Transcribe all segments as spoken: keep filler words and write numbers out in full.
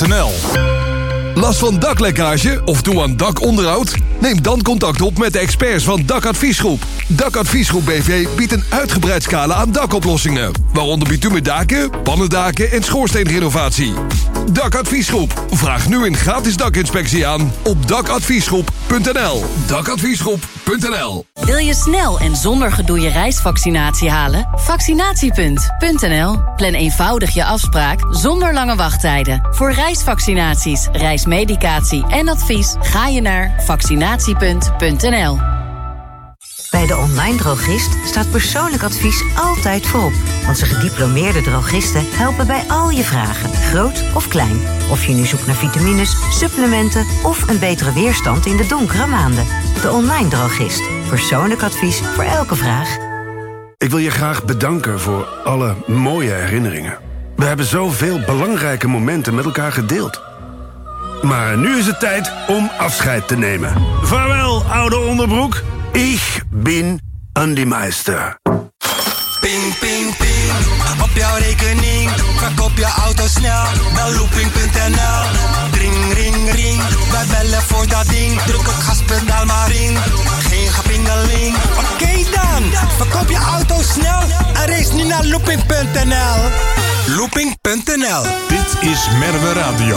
punt n l. Last van daklekkage of doe aan dakonderhoud? Neem dan contact op met de experts van Dakadviesgroep. Dakadviesgroep B V biedt een uitgebreid scala aan dakoplossingen, waaronder bitumen daken, pannendaken en schoorsteenrenovatie. Dakadviesgroep. Vraag nu een gratis dakinspectie aan op dakadviesgroep punt n l. dakadviesgroep punt n l. Wil je snel en zonder gedoe je reisvaccinatie halen? Vaccinatiepunt punt n l. Plan eenvoudig je afspraak zonder lange wachttijden. Voor reisvaccinaties, reismedicatie en advies ga je naar vaccinatiepunt punt n l. Bij de online drogist staat persoonlijk advies altijd voorop. Onze gediplomeerde drogisten helpen bij al je vragen, groot of klein. Of je nu zoekt naar vitamines, supplementen of een betere weerstand in de donkere maanden. De online drogist. Persoonlijk advies voor elke vraag. Ik wil je graag bedanken voor alle mooie herinneringen. We hebben zoveel belangrijke momenten met elkaar gedeeld. Maar nu is het tijd om afscheid te nemen. Vaarwel, oude onderbroek. Ik ben Andy Meister. Ping, ping, ping. Op jouw rekening. Verkoop je auto snel. Bel looping punt n l. Ring, ring, ring. Wij bellen voor dat ding. Druk het gaspedaal maar in. Geen gepingeling. Oké okay dan. Verkoop je auto snel. En race nu naar looping punt n l. looping punt n l. Dit is Merwe Radio.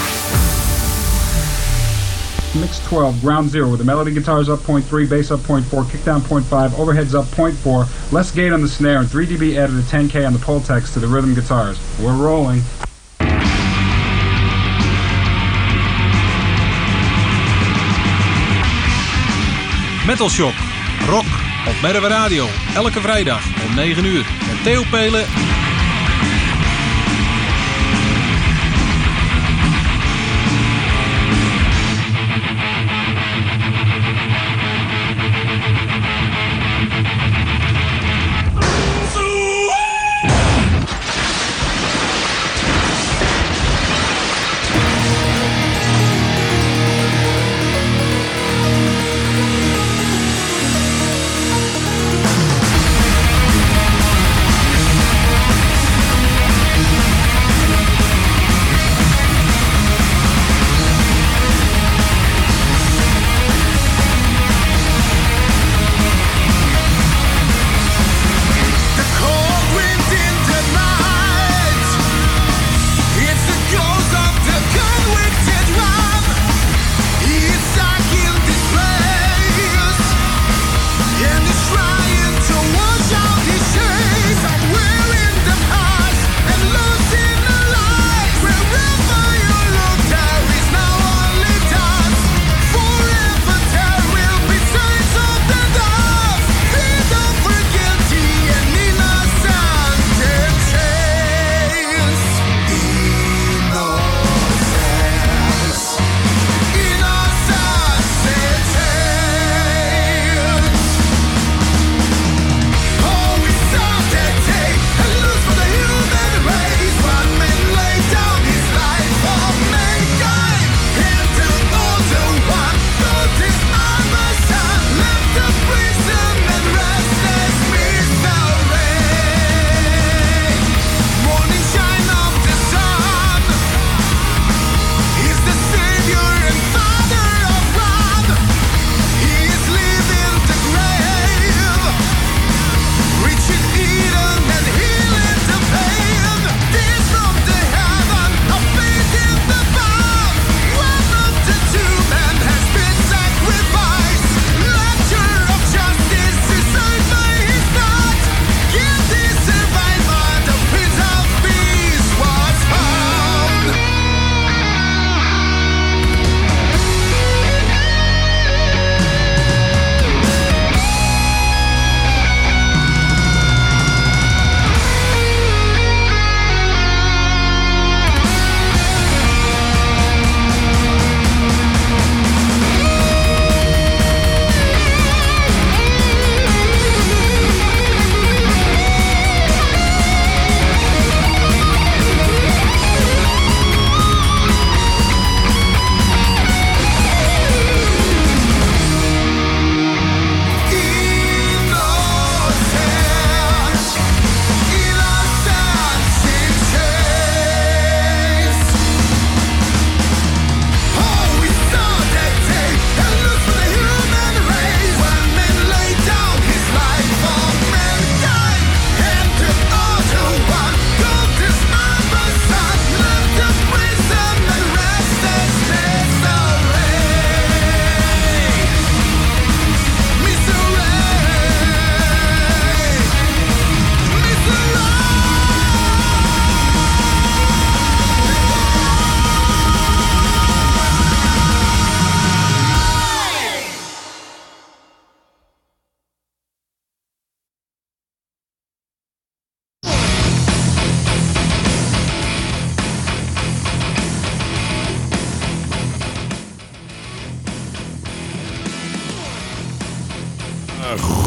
Mix twelve, ground zero, with the melody guitars up point three, bass up point four, kick down point five, overheads up point four, less gate on the snare, and three decibels added a ten K on the Pultex to the rhythm guitars. We're rolling. Metal Shock, rock op Merwe Radio, elke vrijdag om negen uur met Theo Pelen.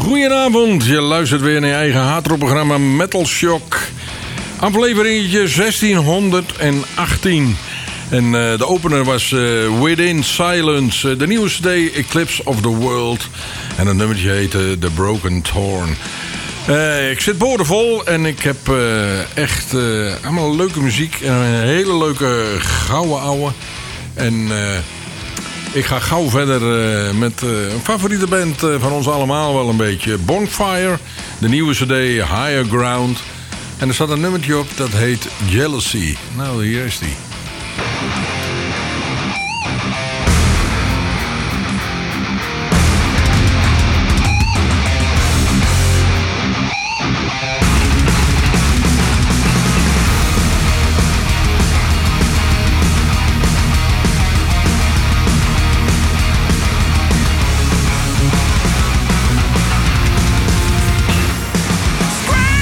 Goedenavond, je luistert weer naar je eigen hardrockprogramma Metal Shock. Afleveringetje zestienhonderdachttien. En uh, de opener was uh, Within Silence, uh, de nieuwe C D Eclipse of the World. En het nummertje heette The Broken Thorn. Uh, ik zit boordevol en ik heb uh, echt uh, allemaal leuke muziek. En een hele leuke gouden ouwe. En uh, ik ga gauw verder uh, met uh, een favoriete band uh, van ons allemaal wel een beetje. Bonfire, de nieuwe C D Higher Ground. En er staat een nummertje op dat heet Jealousy. Nou, hier is die.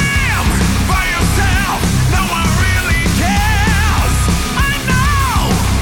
Scream by yourself, no one really cares. I know.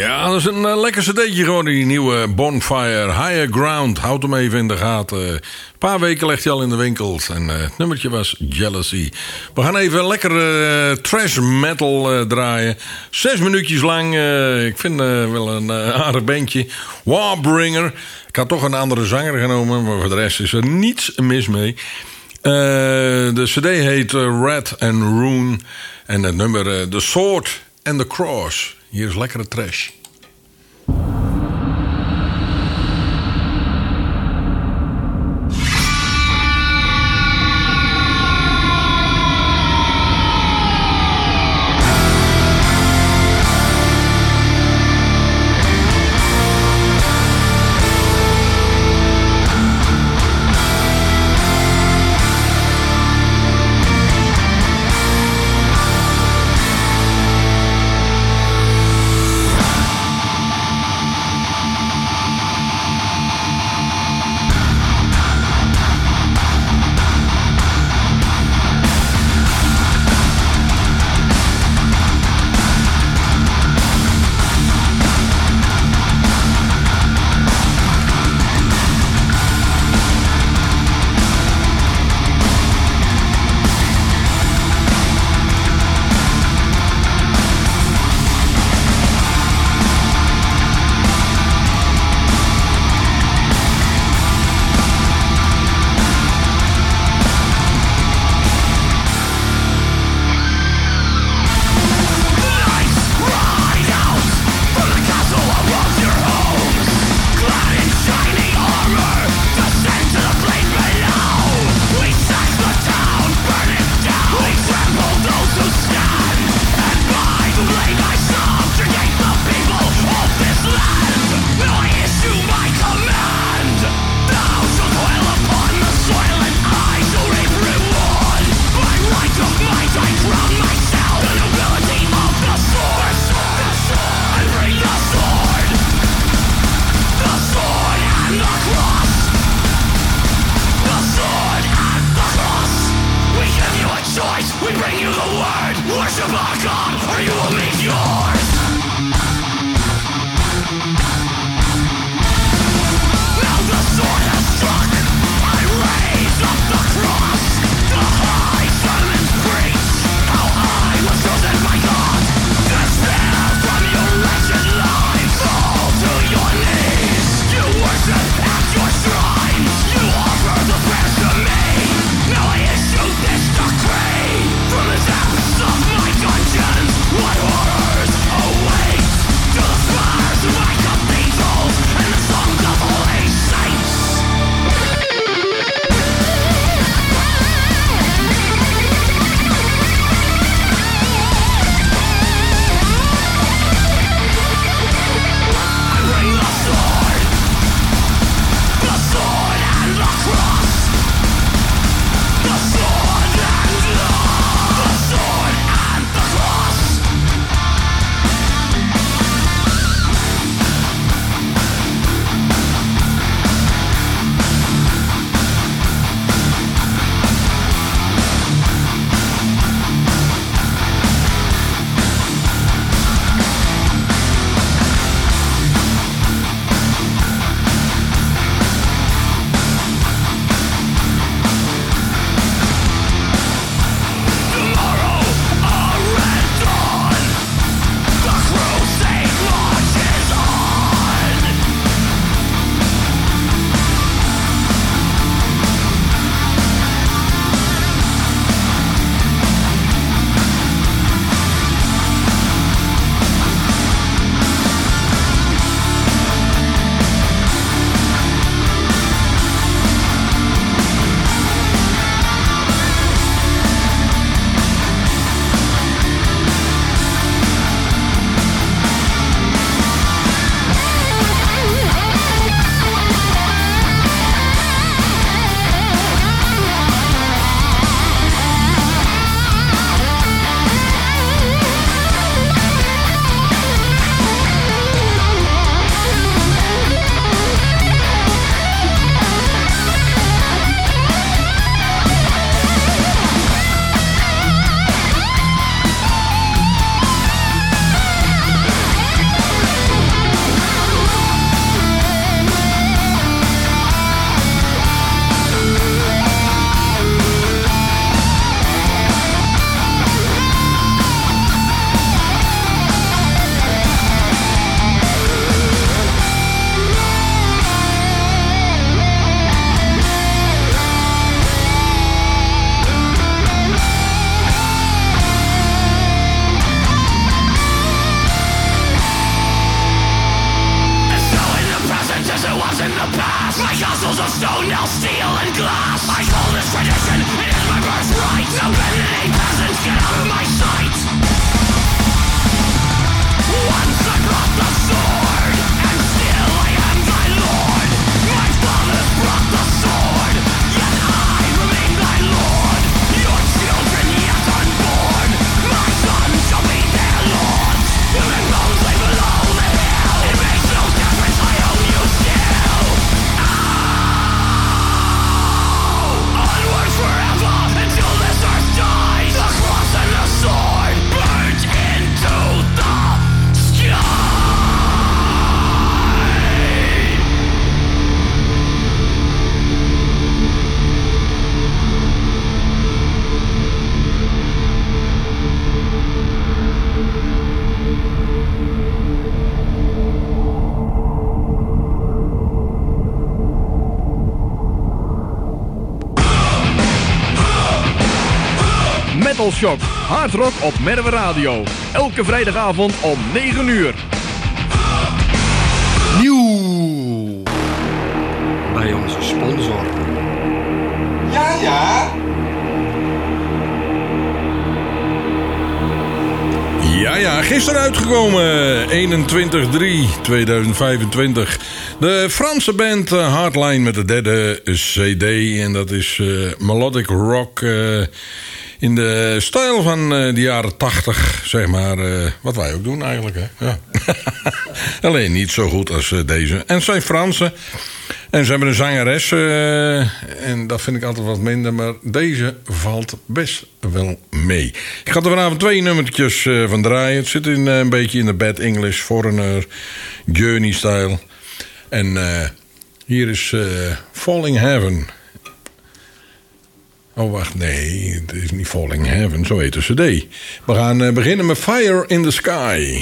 Ja, dat is een uh, lekker cd'tje gewoon, die nieuwe Bonfire. Higher Ground, houd hem even in de gaten. Een paar weken ligt hij al in de winkels. En uh, het nummertje was Jealousy. We gaan even lekker uh, trash metal uh, draaien. Zes minuutjes lang. Uh, ik vind uh, wel een uh, aardig bandje. Warbringer. Ik had toch een andere zanger genomen, maar voor de rest is er niets mis mee. Uh, de cd heet uh, Red and Rune. En het nummer uh, The Sword and the Cross. Hier is lekkere trash. From the depths of my dungeons, what horrors Metal Shock. Hard rock op Merwe Radio. Elke vrijdagavond om negen uur. Nieuw bij onze sponsor. Ja, ja. Ja, ja, gisteren uitgekomen. eenentwintig drie tweeduizend vijfentwintig. De Franse band Hardline met de derde C D. En dat is uh, melodic rock uh, in de stijl van uh, de jaren tachtig, zeg maar. Uh, wat wij ook doen eigenlijk, hè. Ja. Alleen niet zo goed als uh, deze. En het zijn Fransen. En ze hebben een zangeres. Uh, en dat vind ik altijd wat minder. Maar deze valt best wel mee. Ik ga er vanavond twee nummertjes uh, van draaien. Het zit in, uh, een beetje in de Bad English, Foreigner, Journey-style. En uh, hier is uh, Falling Heaven. Oh, wacht, nee. Het is niet Falling Heaven, zo heet de cd. We gaan uh, beginnen met Fire in the Sky.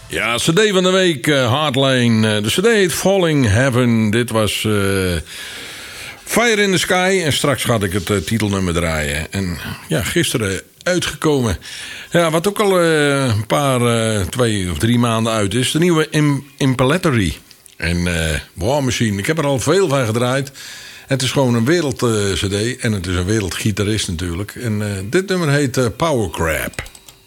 Ja, cd van de week, uh, Hardline. Uh, de cd heet Falling Heaven. Dit was uh, Fire in the Sky. En straks ga ik het uh, titelnummer draaien. En ja, gisteren uitgekomen. Ja, wat ook al uh, een paar, uh, twee of drie maanden uit is. De nieuwe Impelatory. En uh, War Machine. Ik heb er al veel van gedraaid. Het is gewoon een wereld uh, cd. En het is een wereldgitarist natuurlijk. En uh, dit nummer heet uh, Power Crab.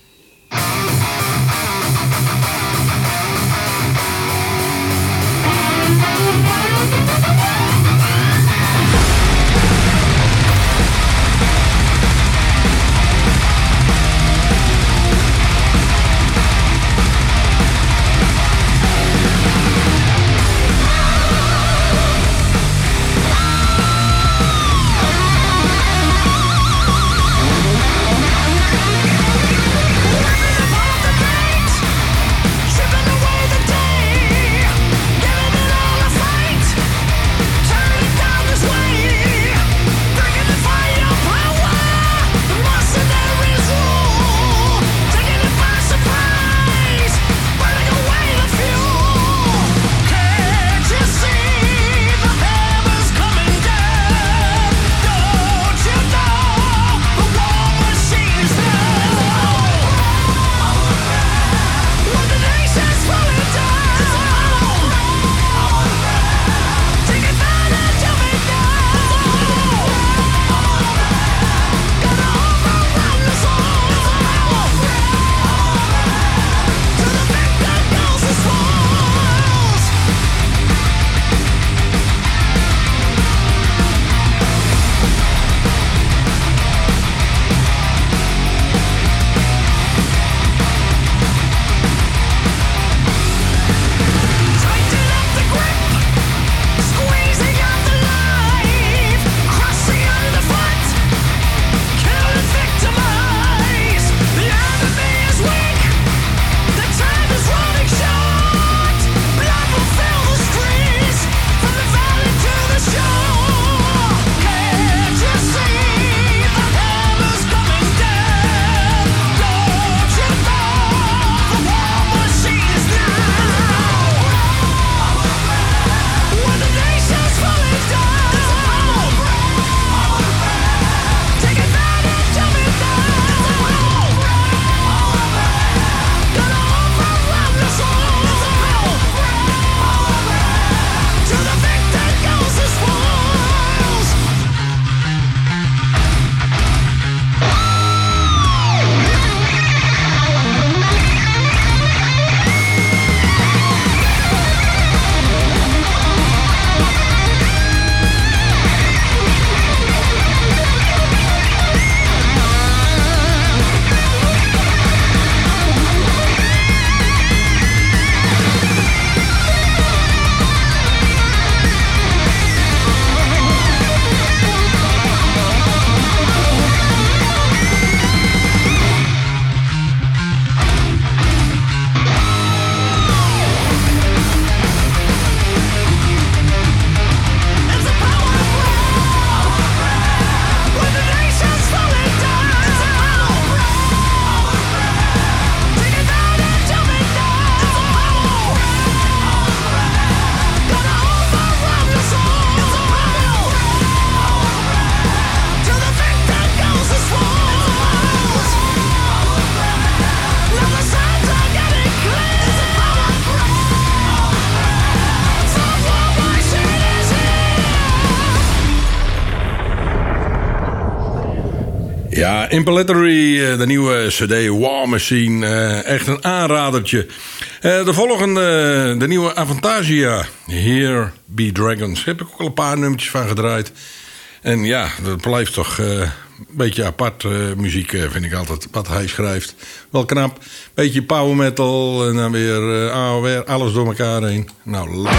Ja, Impelatory, de nieuwe cd War Machine. Uh, echt een aanradertje. Uh, de volgende, de nieuwe Avantasia. Here Be Dragons. Daar heb ik ook al een paar nummertjes van gedraaid. En ja, dat blijft toch uh, een beetje apart uh, muziek, uh, vind ik altijd. Wat hij schrijft. Wel knap. Beetje power metal en dan weer uh, A O R, alles door elkaar heen. Nou, laat.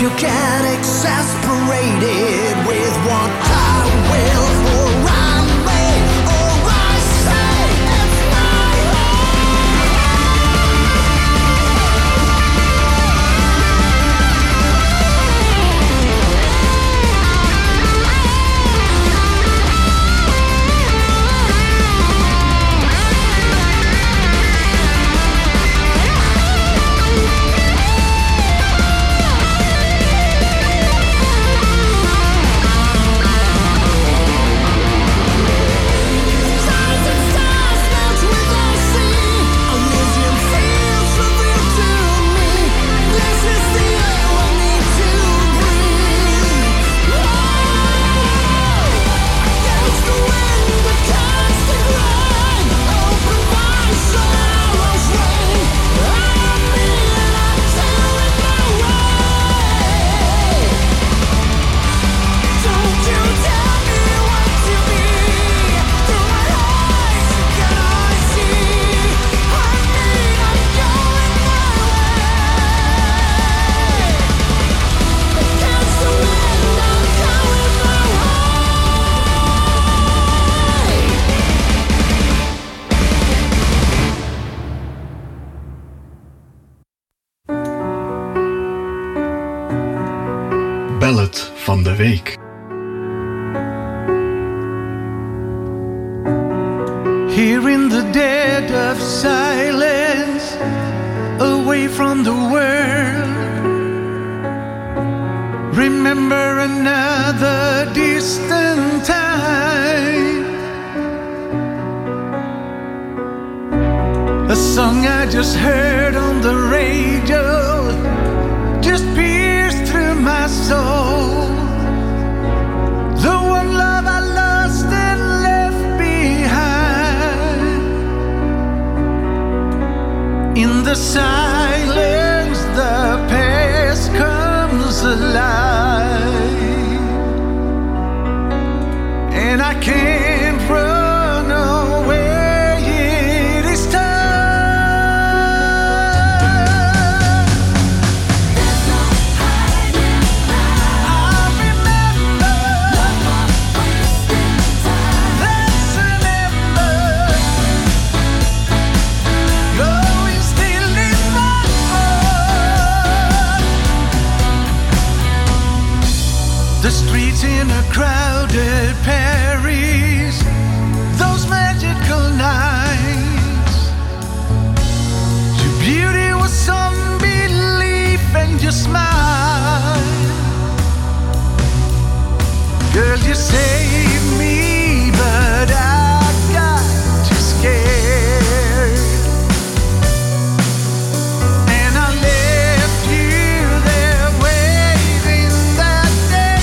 you get exasperated with what I will or I may or I say. It's my Ballad van de week. Here in the dead of silence, away from the world, remember another distant time. A song I just heard on the radio just pierced through my soul. The one love I lost and left behind. In the silence, the past comes alive, and I can't run away. It is time. The streets in a crowded Paris, those magical nights. Your beauty was some belief and your smile. Girl, you saved me, but I got too scared. And I left you there waiting that day.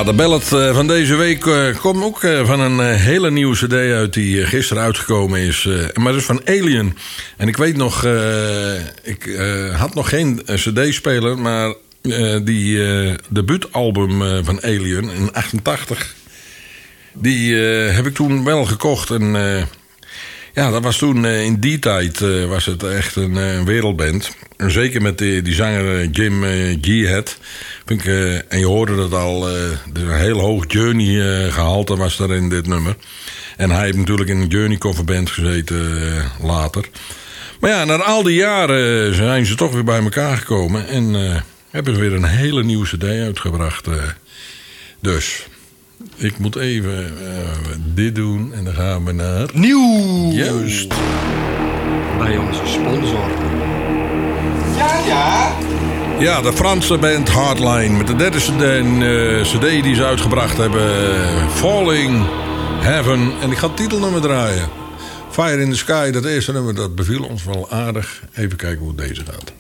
Ja, de ballad van deze week uh, komt ook uh, van een uh, hele nieuwe cd uit die uh, gisteren uitgekomen is. Uh, maar dat is van Alien. En ik weet nog, uh, ik uh, had nog geen uh, cd-speler, maar uh, die uh, debuutalbum uh, van Alien in achtentachtig, die uh, heb ik toen wel gekocht. En uh, ja, dat was toen uh, in die tijd uh, was het echt een uh, wereldband. En zeker met die, die zanger Jim uh, Geehead. Vind ik, uh, en je hoorde dat al, uh, een heel hoog Journey uh, gehalte was daar in dit nummer. En hij heeft natuurlijk in een Journey coverband gezeten uh, later. Maar ja, na al die jaren zijn ze toch weer bij elkaar gekomen. En uh, hebben ze weer een hele nieuwe cd uitgebracht. Uh, dus, ik moet even uh, dit doen en dan gaan we naar... Nieuw! Juist. Bij onze sponsor. Ja, ja. Ja, de Franse band Hardline. Met de derde cd, uh, cd die ze uitgebracht hebben. Uh, Falling Heaven. En ik ga het titelnummer draaien. Fire in the Sky, dat eerste nummer, dat beviel ons wel aardig. Even kijken hoe deze gaat.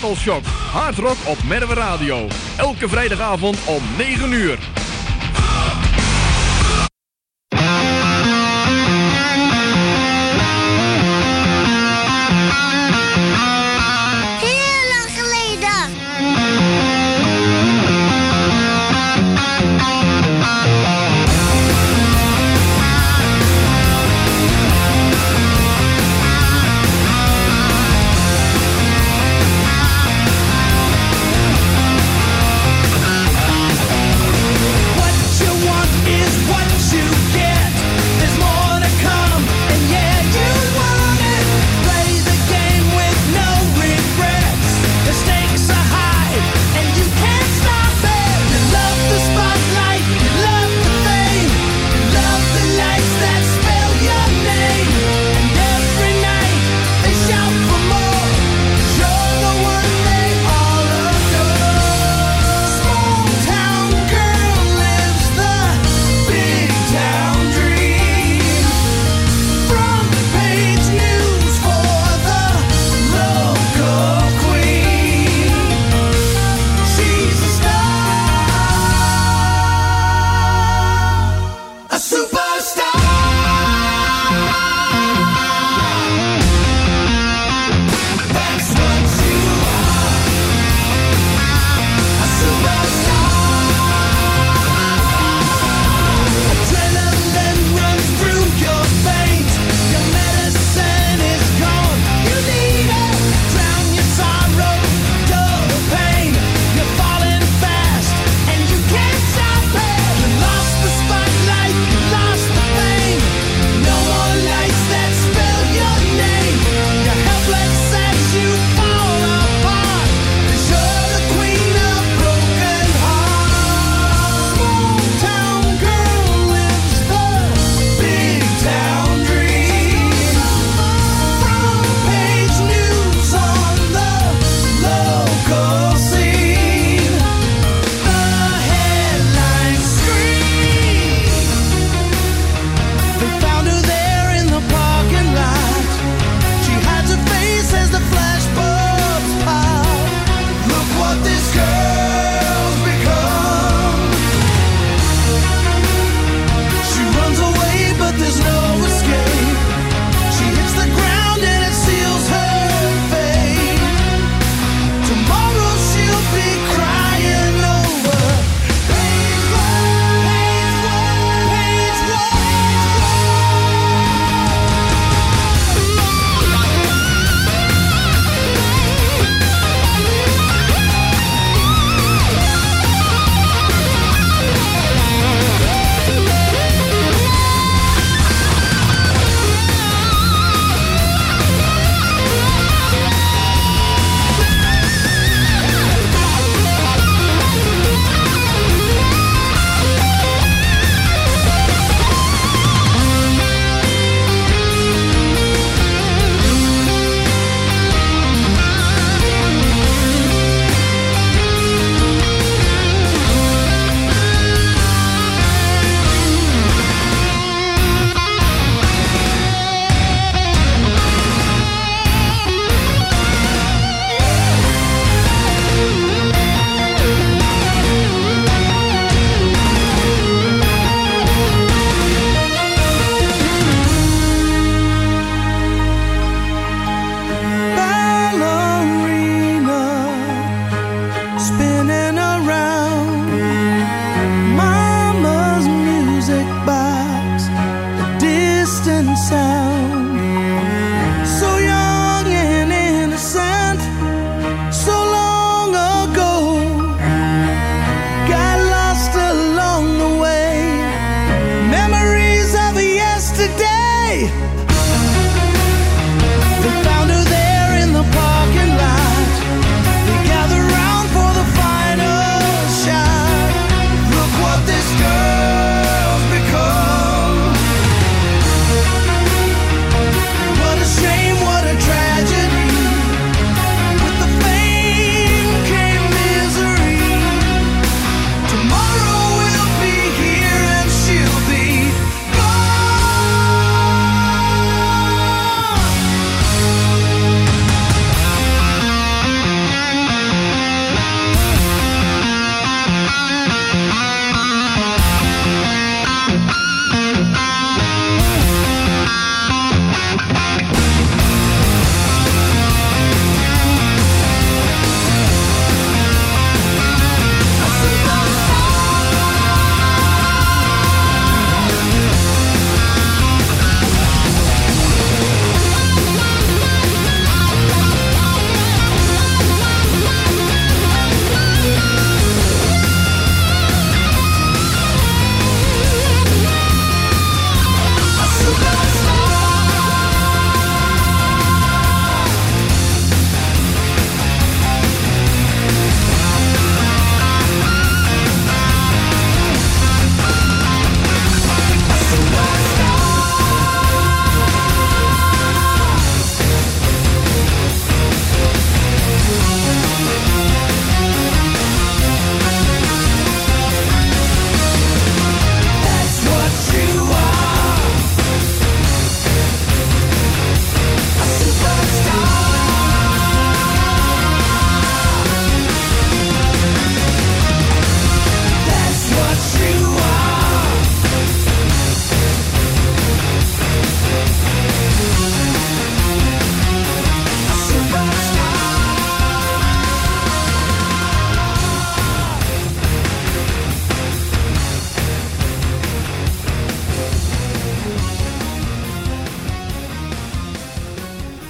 Metal Shock. Hard rock op Merwe Radio. Elke vrijdagavond om negen uur. Heel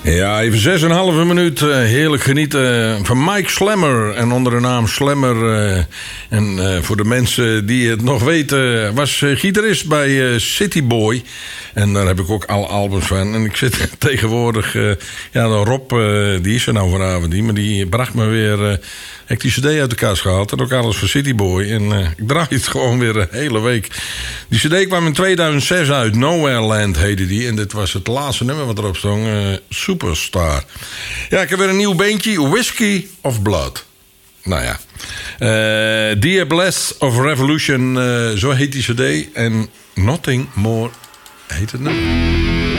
Ja, even zes en een halve minuut uh, heerlijk genieten van Mike Slammer. En onder de naam Slammer. Uh, en uh, voor de mensen die het nog weten, was uh, gitarist bij uh, City Boy. En daar heb ik ook alle albums van. En ik zit tegenwoordig... Uh, ja, Rob, uh, die is er nou vanavond niet. Maar die bracht me weer... Uh, heb ik die cd uit de kast gehaald. En ook alles voor City Boy. En uh, ik draai het gewoon weer een hele week. Die cd kwam in tweeduizend zes uit. Nowhere Land heette die. En dit was het laatste nummer wat erop stond. Uh, Superstar. Ja, ik heb weer een nieuw beentje. Whiskey of Blood. Nou ja. Uh, Dear Bless of Revolution. Uh, zo heet die cd. En Nothing More heet het nummer.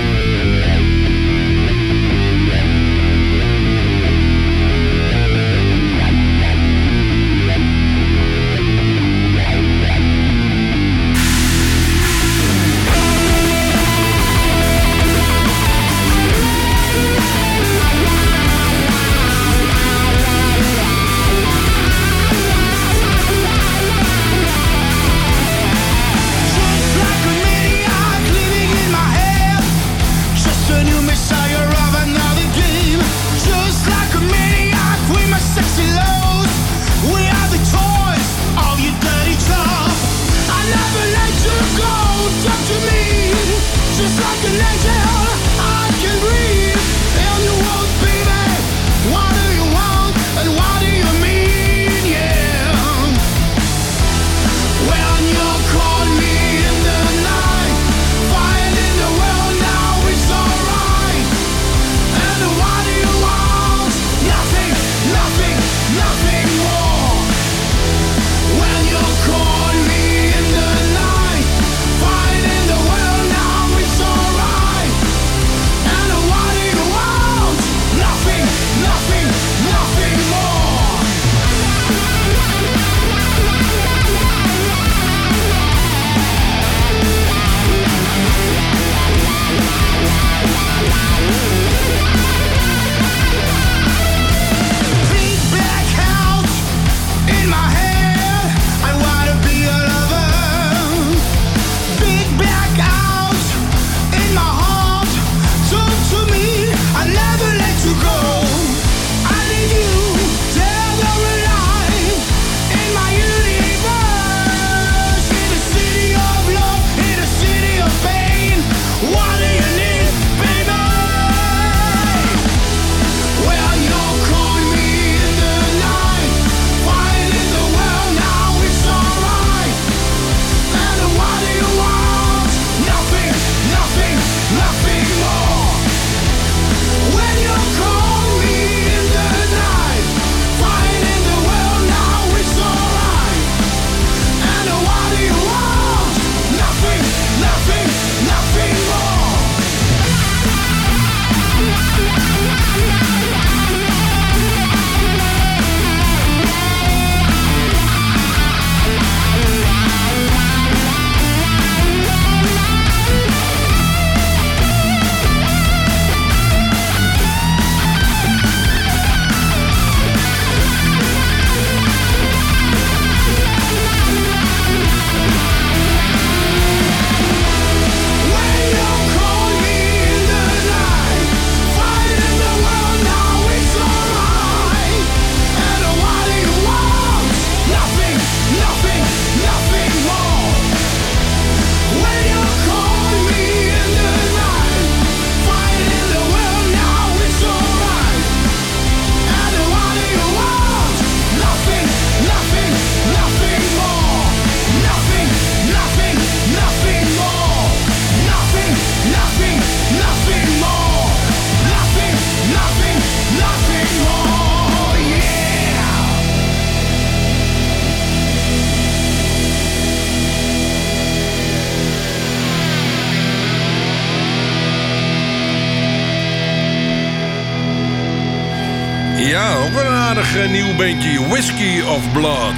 Ja, ook wel een aardig uh, nieuw beentje. Whiskey of Blood.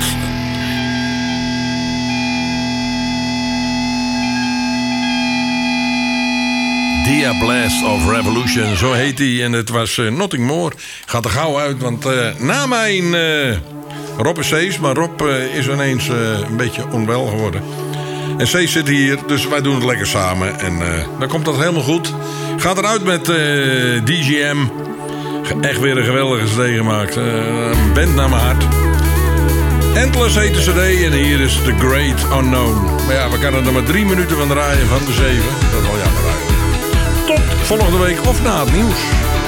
Dear Blast of Revolution, zo heet hij. En het was uh, Nothing More. Gaat er gauw uit, want uh, na mijn... Uh, Rob is steeds, maar Rob uh, is ineens uh, een beetje onwel geworden. En Cees zit hier, dus wij doen het lekker samen. En uh, dan komt dat helemaal goed. Gaat eruit met uh, D J M. Echt weer een geweldige C D gemaakt. Uh, een band naar mijn hart. Endless heet de C D en hier is The Great Unknown. Maar ja, we kunnen er maar drie minuten van draaien van de zeven. Dat is wel jammer eigenlijk. Tot volgende week of na het nieuws.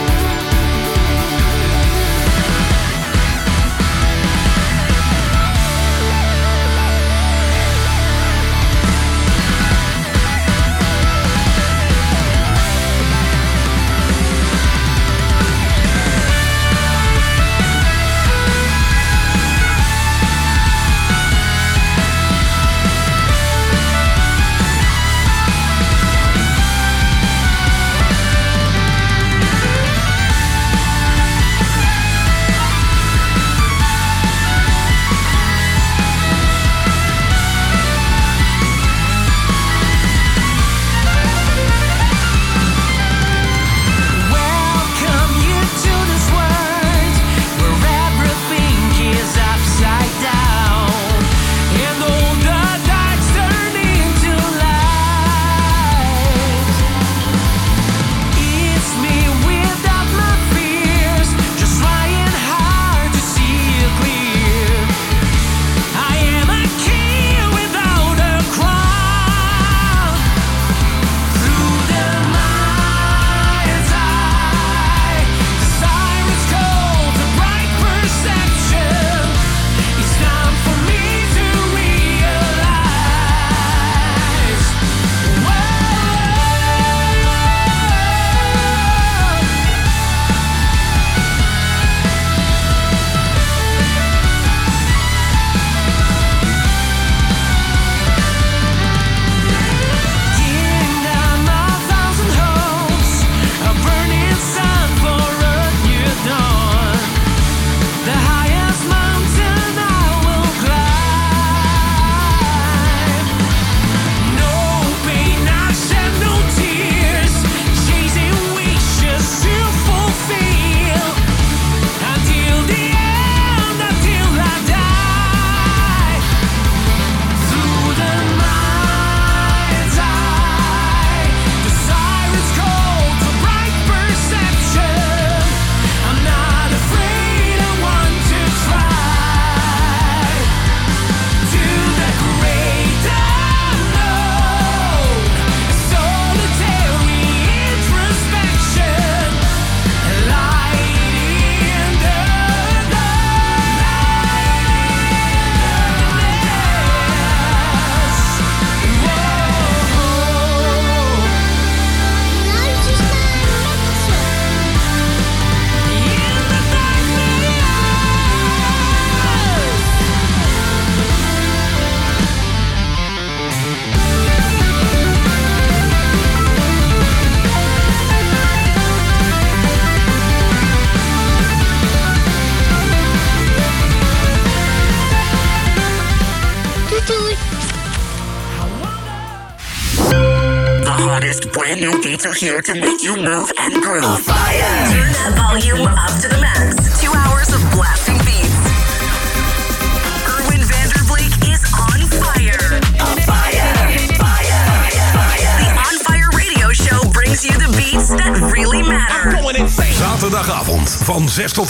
new beats are here to make you move and groove. On fire! Turn that volume up to the max. Two hours of blasting beats. Erwin Vanderbleek is on fire. On fire! Fire! Fire! The On Fire Radio Show brings you the beats that really matter. Zaterdagavond van zes tot